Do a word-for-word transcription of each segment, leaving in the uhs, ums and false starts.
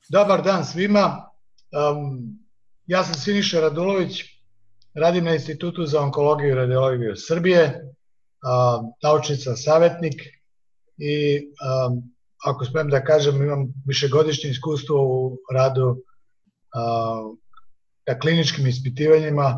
Dobar dan svima. Um, ja sam Siniša Radulović, radim na Institutu za onkologiju i radiologiju Srbije, um, naučni sam savjetnik i um, ako smijem da kažem imam višegodišnje iskustvo u radu uh, na kliničkim ispitivanjima,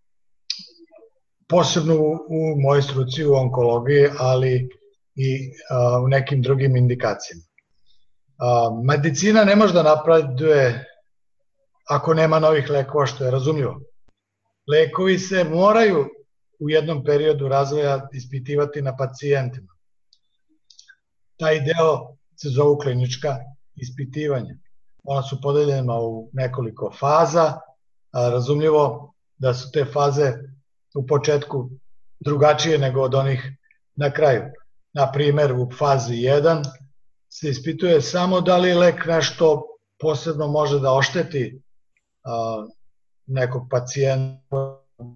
posebno u, u mojoj struci u onkologiji, ali i uh, u nekim drugim indikacijama. Uh, medicina ne može da napreduje ako nema novih lekova, što je razumljivo. Lekovi se moraju u jednom periodu razvoja ispitivati na pacijentima. Taj deo se zovu klinička ispitivanja. Ona su podeljena u nekoliko faza, a razumljivo da su te faze u početku drugačije nego od onih na kraju. Na primer, u fazi jedan se ispituje samo da li lek nešto posebno može da ošteti a, nekog pacijenta.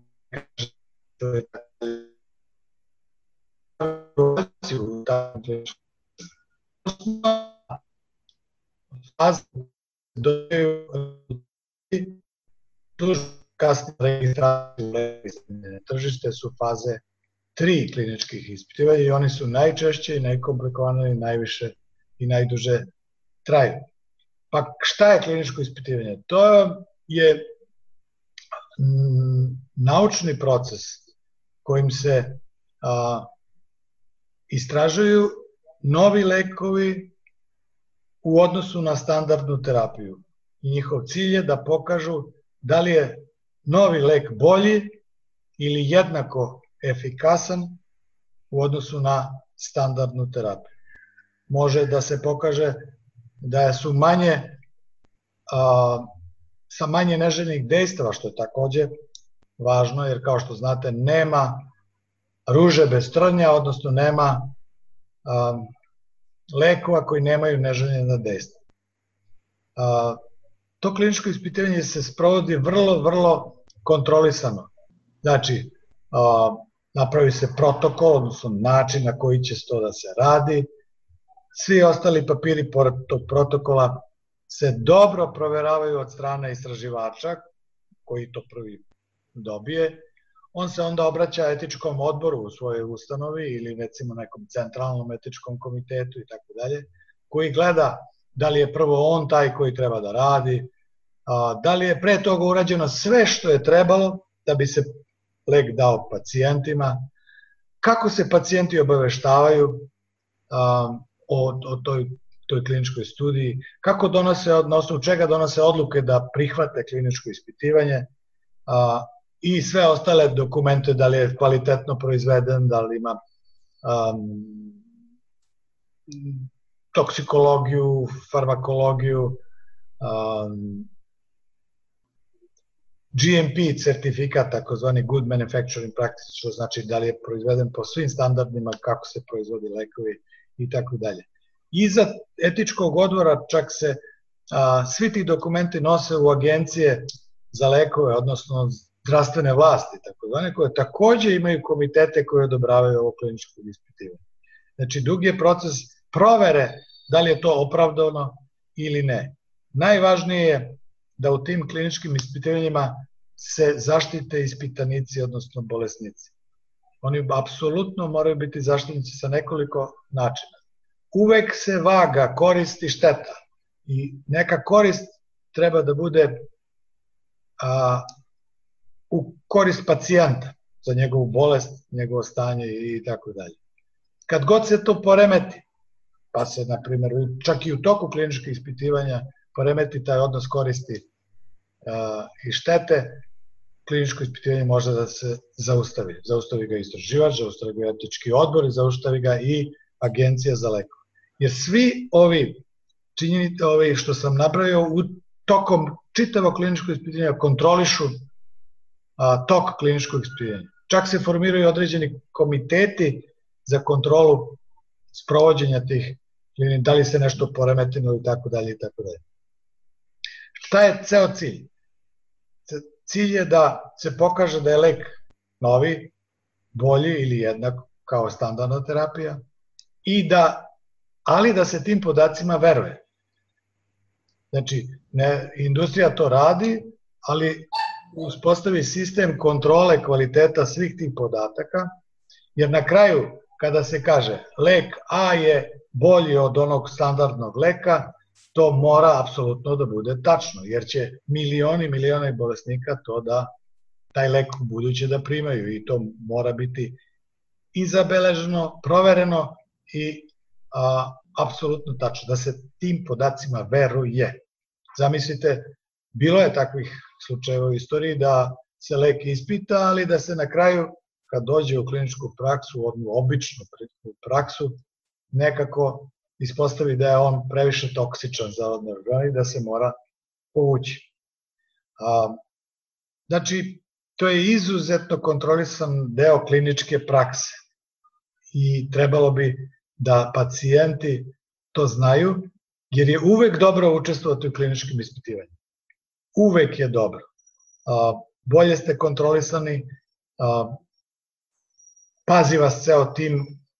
Kasne registracije tržište su faze tri kliničkih ispitivanja i oni su najčešće i najkomplikovanije i najviše i najduže traju. Pa šta je kliničko ispitivanje? To je naučni proces kojim se a, istražuju novi lekovi u odnosu na standardnu terapiju. I njihov cilj je da pokažu da li je novi lek bolji ili jednako efikasan u odnosu na standardnu terapiju. Može da se pokaže da su manje, a, sa manje neželjenih dejstava, što je takođe važno, jer kao što znate nema ruže bez trnja, odnosno nema a, lekova koji nemaju neželjena dejstva. A, to kliničko ispitivanje se sprovodi vrlo, vrlo kontrolisano. Znači, a, napravi se protokol, odnosno način na koji će to da se radi. Svi ostali papiri pored tog protokola se dobro proveravaju od strane istraživača, koji to prvi dobije. On se onda obraća etičkom odboru u svojoj ustanovi ili recimo nekom centralnom etičkom komitetu i tako dalje, koji gleda da li je prvo on taj koji treba da radi, da li je pre toga urađeno sve što je trebalo da bi se lek dao pacijentima, kako se pacijenti obaveštavaju o, o toj, toj kliničkoj studiji, kako donose, na osnovu čega donose odluke da prihvate kliničko ispitivanje a, i sve ostale dokumente, da li je kvalitetno proizveden, da li ima um, toksikologiju, farmakologiju, um, G M P certifikat, takozvani Good Manufacturing Practice, što znači da li je proizveden po svim standardima, kako se proizvodi lekovi i tako dalje. Iza etičkog odbora čak se a, svi ti dokumenti nose u agencije za lekove, odnosno zdravstvene vlasti, takozvane, koje takođe imaju komitete koje odobravaju ovo kliničko ispitivanje. Znači, dug je proces provere da li je to opravdano ili ne. Najvažnije je da u tim kliničkim ispitivanjima se zaštite ispitanici, odnosno bolesnici. Oni apsolutno moraju biti zaštitnici sa nekoliko načina. Uvek se vaga korist i šteta i neka korist treba da bude a, u korist pacijenta za njegovu bolest, njegovo stanje i tako dalje. Kad god se to poremeti, pa se, na primjer, čak i u toku kliničkih ispitivanja poremeti taj odnos koristi a, i štete, kliničko ispitivanje može da se zaustavi. Zaustavi ga istraživač, zaustavi ga etički odbor i zaustavi ga i agencija za lekove. Jer svi ovi činjenice, ovi što sam napravio u tokom čitavog kliničkog ispitivanja kontrolišu a, tok kliničkog ispitivanja. Čak se formiraju određeni komiteti za kontrolu sprovođenja tih klinika, da li se nešto poremetilo i tako dalje i tako dalje. Šta je ceo cilj? Cilj je da se pokaže da je lek novi, bolji ili jednak kao standardna terapija, i da, ali da se tim podacima veruje. Znači, ne, industrija to radi, ali uspostavi sistem kontrole kvaliteta svih tih podataka, jer na kraju, kada se kaže lek A je bolji od onog standardnog leka, to mora apsolutno da bude tačno, jer će milioni, milioni bolesnika to da, taj lek u buduće da primaju i to mora biti i zabeleženo, provereno i a, apsolutno tačno, da se tim podacima veruje. Zamislite, bilo je takvih slučajeva u istoriji da se lek ispita, ali da se na kraju, kad dođe u kliničku praksu, odnu običnu praksu, nekako ispostavi da je on previše toksičan za odne organe i da se mora povući. A, znači, to je izuzetno kontrolisan deo kliničke prakse i trebalo bi da pacijenti to znaju, jer je uvek dobro učestvovati u kliničkim ispitivanjima. Uvek je dobro. Bolje ste kontrolisani, pazi vas ceo tim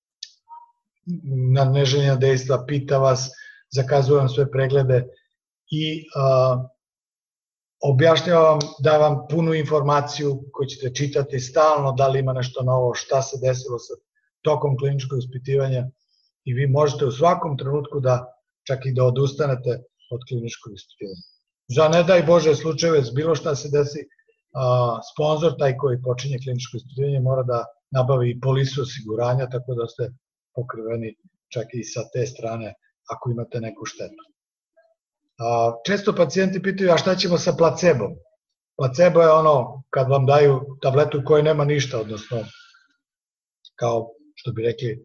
na neželjena dejstva, pita vas, zakazuje vam sve preglede i objašnjava vam, da vam punu informaciju koju ćete čitati stalno, da li ima nešto novo, šta se desilo sa tokom kliničkog ispitivanja i vi možete u svakom trenutku da čak i da odustanete od kliničkog ispitivanja. Za ne daj Bože slučajeve, bilo šta se desi, sponsor, taj koji počinje kliničko ispitivanje, mora da nabavi i polisu osiguranja, tako da ste pokriveni čak i sa te strane ako imate neku štetu. Često pacijenti pitaju, a šta ćemo sa placebom? Placebo je ono kad vam daju tabletu koja nema ništa, odnosno kao što bi rekli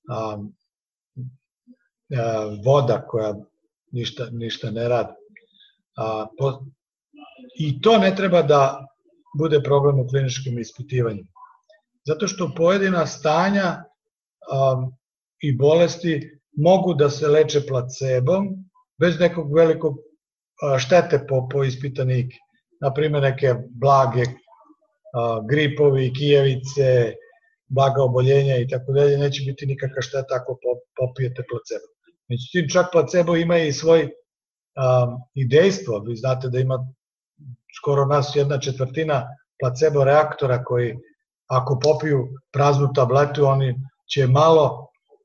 voda koja ništa ne radi. I to ne treba da bude problem u kliničkim ispitivanjima. Zato što pojedina stanja i bolesti mogu da se leče placebom bez nekog velikog štete po ispitanike. Naprimer, neke blage gripovi, kijevice, blaga oboljenja i tako dalje, neće biti nikakva šteta ako popijete placebo. Međutim, čak placebo ima i svoj i dejstvo. Vi znate da ima skoro nas jedna četvrtina placebo reaktora koji ako popiju praznu tabletu, oni će malo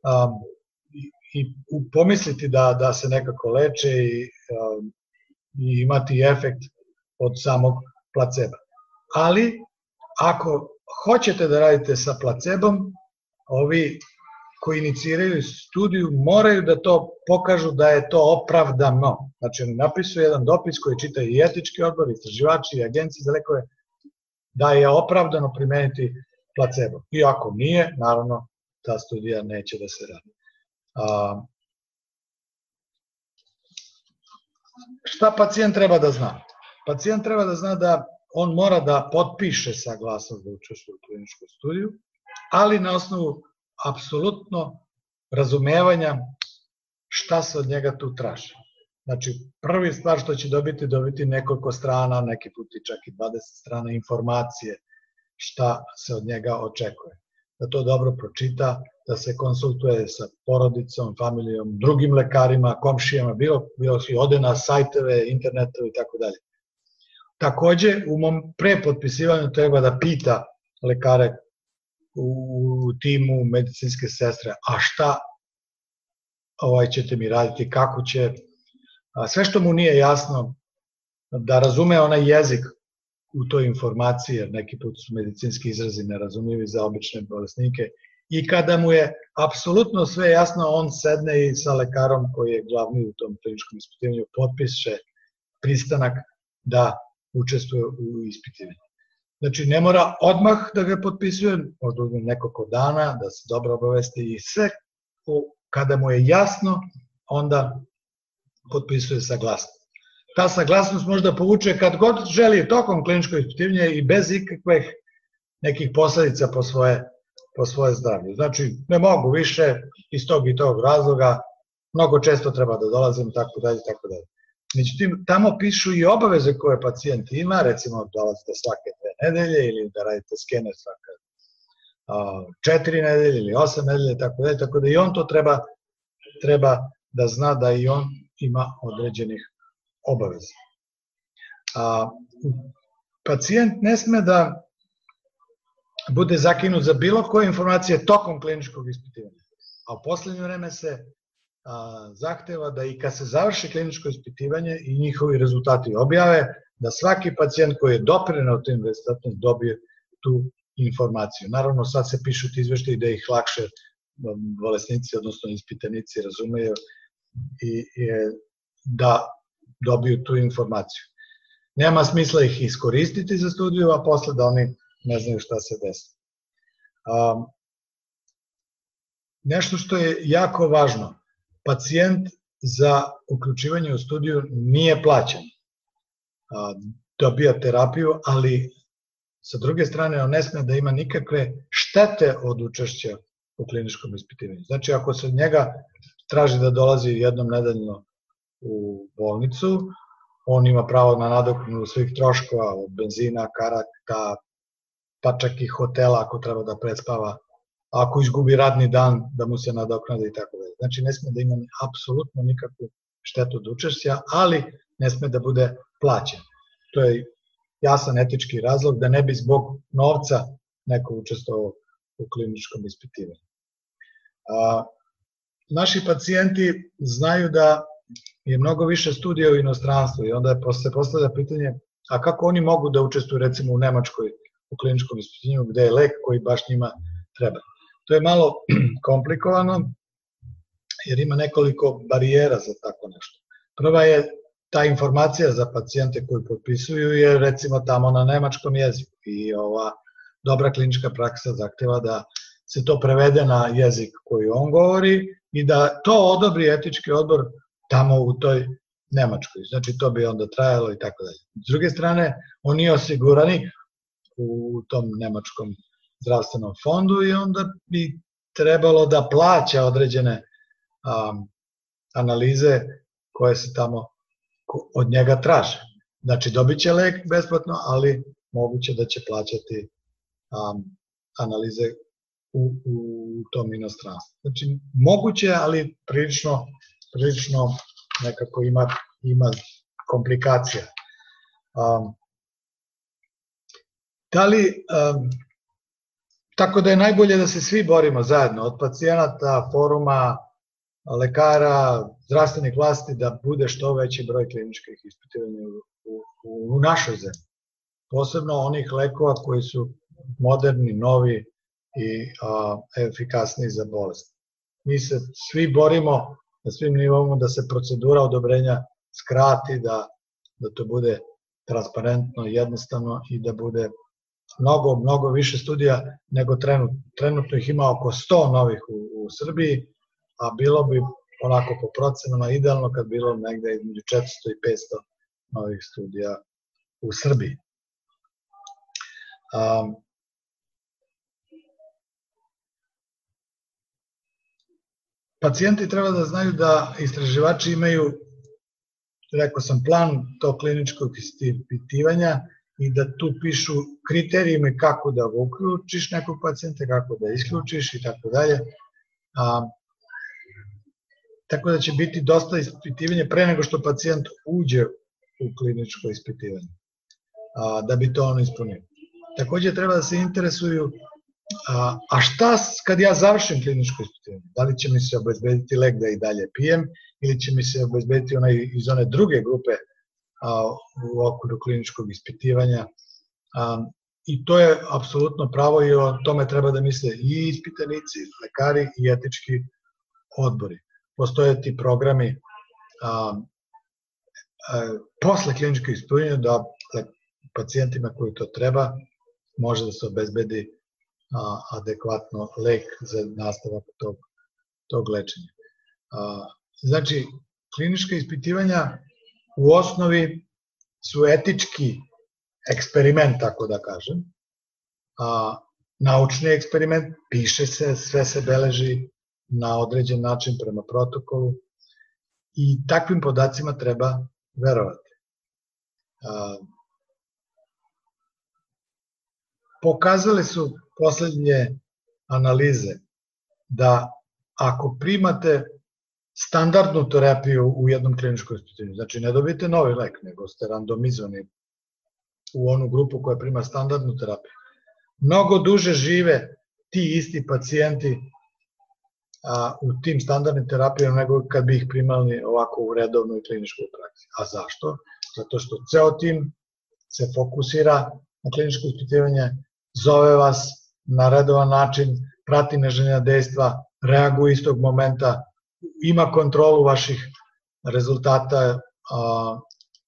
i pomisliti da se nekako leče i imati efekt od samog placeba. Ali, ako hoćete da radite sa placebom, ovi koji iniciraju studiju moraju da to pokažu da je to opravdano. Znači, oni napisuju jedan dopis koji čita i etički odbor, istraživači i agencije za lekove, da je opravdano primeniti placebo. I ako nije, naravno, ta studija neće da se radi. Šta pacijent treba da zna? Pacijent treba da zna da on mora da potpiše saglasnost da učestvuje u kliničkoj studiju, ali na osnovu apsolutno razumevanja šta se od njega tu traži. Znači, prvi stvar što će dobiti, dobiti nekoliko strana, neki put i čak i dvadeset strana informacije šta se od njega očekuje. Da to dobro pročita, da se konsultuje sa porodicom, familijom, drugim lekarima, komšijama, bilo svi ode na sajteve, internetove i tako dalje. Takođe, u mom prepotpisivanju treba da pita lekare u timu medicinske sestre, a šta ćete mi raditi, kako će, sve što mu nije jasno, da razume onaj jezik u toj informaciji, jer neki put su medicinski izrazi nerazumljivi za obične bolesnike, i kada mu je apsolutno sve jasno, on sedne i sa lekarom koji je glavni u tom kliničkom ispitivanju, potpiše pristanak da učestvuje u ispitivanju. Znači, ne mora odmah da ga potpisuje, možda uzme nekoliko dana, da se dobro obavesti i sve, kada mu je jasno, onda potpisuje saglasnost. Ta saglasnost možda povuče kad god želi tokom kliničkog ispitivanja i bez ikakvih nekih posledica po svoje po svoje zdravlje. Znači, ne mogu više iz tog i tog razloga, mnogo često treba da dolazim, tako dalje, tako dalje. Međutim, tamo pišu i obaveze koje pacijent ima, recimo dolazite svake dve nedelje ili da radite skener svake četiri nedelje ili osam nedelje, tako dalje, tako da i on to treba da zna da i on ima određenih obaveza. Pacijent ne sme da bude zakinut za bilo koje informacije tokom kliničkog ispitivanja. A u poslednje vreme se zahteva da i kad se završi kliničko ispitivanje i njihovi rezultati objave, da svaki pacijent koji je doprineo tim rezultatima dobije tu informaciju. Naravno, sad se pišu ti izveštaji da ih lakše bolesnici, odnosno ispitanici razumeju i da dobiju tu informaciju. Nema smisla ih iskoristiti za studiju, a posle da oni ne znaju šta se desi. Nešto što je jako važno, pacijent za uključivanje u studiju nije plaćen. Dobija terapiju, ali sa druge strane on ne sme da ima nikakve štete od učešća u kliničkom ispitivanju. Znači, ako se njega traži da dolazi jednom nedeljno u bolnicu, on ima pravo na nadoknadu svih troškova od benzina, karata, pa čak i hotela ako treba da prespava, ako izgubi radni dan da mu se nadoknade i tako dalje. Znači, ne sme da ima apsolutno nikakvu štetu od učešća, ali ne sme da bude plaćen. To je jasan etički razlog da ne bi zbog novca neko učestvovao u kliničkom ispitivanju. Naši pacijenti znaju da je mnogo više studija u inostranstvu i onda se postavlja pitanje, a kako oni mogu da učestvuju recimo u Nemačkoj u kliničkom ispitivanju gde je lek koji baš njima treba. To je malo komplikovano jer ima nekoliko barijera za tako nešto. Prva je ta informacija za pacijente koji potpisuju je recimo tamo na nemačkom jeziku i ova dobra klinička praksa zahteva da se to prevede na jezik koji on govori i da to odobri etički odbor tamo u toj Nemačkoj. Znači to bi onda trajalo i tako dalje. S druge strane, on nije osiguranik u tom nemačkom zdravstvenom fondu i onda bi trebalo da plaća određene analize koje se tamo od njega traže. Znači dobit će lek besplatno, ali moguće da će plaćati analize u tom inostranstvu. Znači moguće, ali prilično prilično nekako ima komplikacija. Da li, tako da je najbolje da se svi borimo zajedno, od pacijenata, foruma, lekara, zdravstvenih vlasti, da bude što veći broj kliničkih ispitivanja u našoj zemlji. Posebno onih lekova koji su moderni, novi i efikasniji za bolest. Mi se svi borimo na svim nivoima da se procedura odobrenja skrati, da to bude transparentno, jednostavno i da bude mnogo, mnogo više studija nego trenutno. Trenutno ih ima oko sto novih u Srbiji, a bilo bi onako po procenama idealno kad bilo negde između četiristo i petsto novih studija u Srbiji. Pacijenti treba da znaju da istraživači imaju, rekao sam, plan tog kliničkog ispitivanja i da tu pišu kriterijume kako da uključiš nekog pacijenta, kako da isključiš i tako dalje. Tako da će biti dosta ispitivanja pre nego što pacijent uđe u kliničko ispitivanje, da bi to on ispunio. Takođe treba da se interesuju a šta kad ja završim kliničko ispitivanje? Da li će mi se obezbediti lek da i dalje pijem ili će mi se obezbediti onaj iz one druge grupe u okviru kliničkog ispitivanja? I to je apsolutno pravo i o tome treba da misle i ispitanici, lekari i etički odbori. Postoje ti programi posle kliničkog ispitivanja da pacijentima koji to treba može da se obezbedi adekvatno lek za nastavak tog lečenja. Znači, klinička ispitivanja u osnovi su etički eksperiment, tako da kažem. Naučni eksperiment, piše se, sve se beleži na određen način prema protokolu i takvim podacima treba verovati. Pokazali su poslednje analize da ako primate standardnu terapiju u jednom kliničkom ispitivanju. Znači, ne dobijete novi lek, nego ste randomizovani u onu grupu koja prima standardnu terapiju. Mnogo duže žive ti isti pacijenti a, u tim standardnim terapijama nego kad bi ih primali ovako u redovnoj kliničkoj praksi. A zašto? Zato što ceo tim se fokusira na kliničko ispitivanje, zove vas na redovan način, prati neželjena dejstva, reaguje istog momenta, ima kontrolu vaših rezultata a,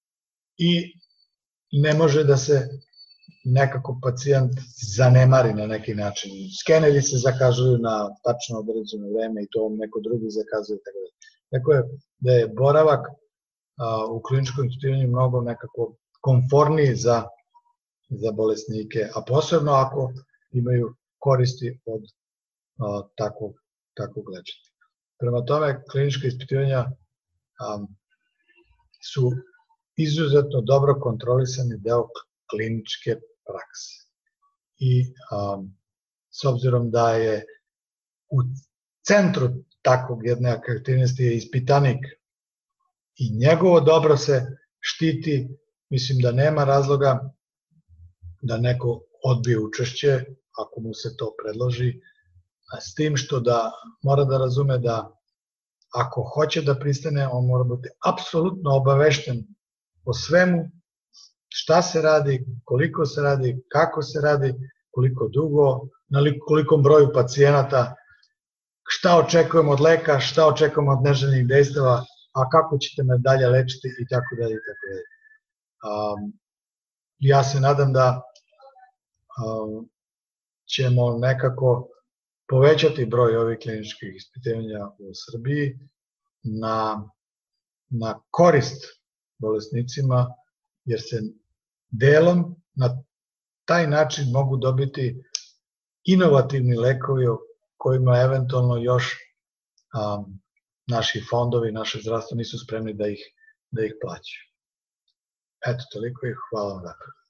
i ne može da se nekako pacijent zanemari na neki način. Skeneri se zakazuju na tačno određeno vreme i to neko drugi zakazuje. Tako je da je boravak a, u kliničkom ispitivanju mnogo nekako konforniji za, za bolesnike, a posebno ako imaju koristi od a, takvog, takvog lečenja. Prema tome, klinička ispitivanja a, su izuzetno dobro kontrolisani deo kliničke prakse. I a, s obzirom da je u centru takvog jedne aktivnosti je ispitanik i njegovo dobro se štiti, mislim da nema razloga da neko odbije učešće ako mu se to predloži, a s tim što da mora da razume da ako hoće da pristane, on mora biti apsolutno obavešten o svemu, šta se radi, koliko se radi, kako se radi, koliko dugo, na kolikom broju pacijenata, šta očekujemo od leka, šta očekujemo od neželjenih dejstava, a kako ćete me dalje lečiti i tako dalje i tako dalje. Um, ja se nadam da um, ćemo nekako povećati broj ovih kliničkih ispitivanja u Srbiji na, na korist bolesnicima, jer se delom na taj način mogu dobiti inovativni lekovi o kojima eventualno još um, naši fondovi, naše zdravstvo nisu spremni da ih, da ih plaćaju. Eto, toliko i hvala vam.